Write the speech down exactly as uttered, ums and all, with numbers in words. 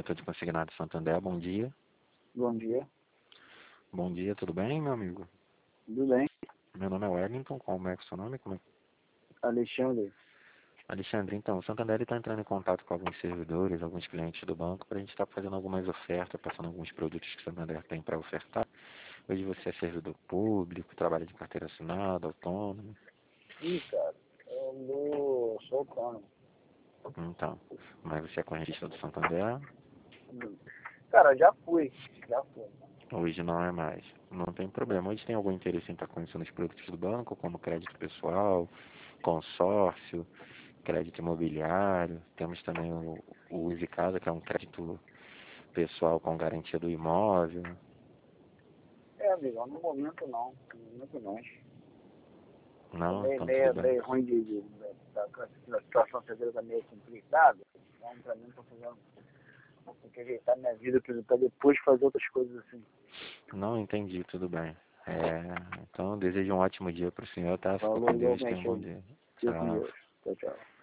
corretor de consignado Santander, bom dia. Bom dia. Bom dia, tudo bem, meu amigo? Tudo bem? Meu nome é Wellington, como é que é o seu nome? Como é? Alexandre. Alexandre, então, o Santander está entrando em contato com alguns servidores, alguns clientes do banco, para a gente estar fazendo algumas ofertas, passando alguns produtos que o Santander tem para ofertar. Hoje você é servidor público, trabalha de carteira assinada, autônomo. Ih, cara, eu vou... sou autônomo. Então, mas você é correntista do Santander? Hum. Cara, já fui. Já fui. Hoje não é mais. Não tem problema. Hoje tem algum interesse em estar conhecendo os produtos do banco, como crédito pessoal, consórcio, crédito imobiliário. Temos também o, o Use Casa, que é um crédito pessoal com garantia do imóvel. É, amigo, no momento não. No momento não. Tá Não? meio, Então tudo meio, bem. meio ruim de, de, de- da, da situação financeira tá meio complicada. Então, pra mim, tô fazendo... Tem que ajeitar minha vida pra pra depois fazer outras coisas assim. Não entendi, tudo bem. É, então desejo um ótimo dia para o senhor, tá? Fica Falou com Deus, tenha um igualmente bom aí. dia. Fica com Tchau. Deus. Tchau, tchau.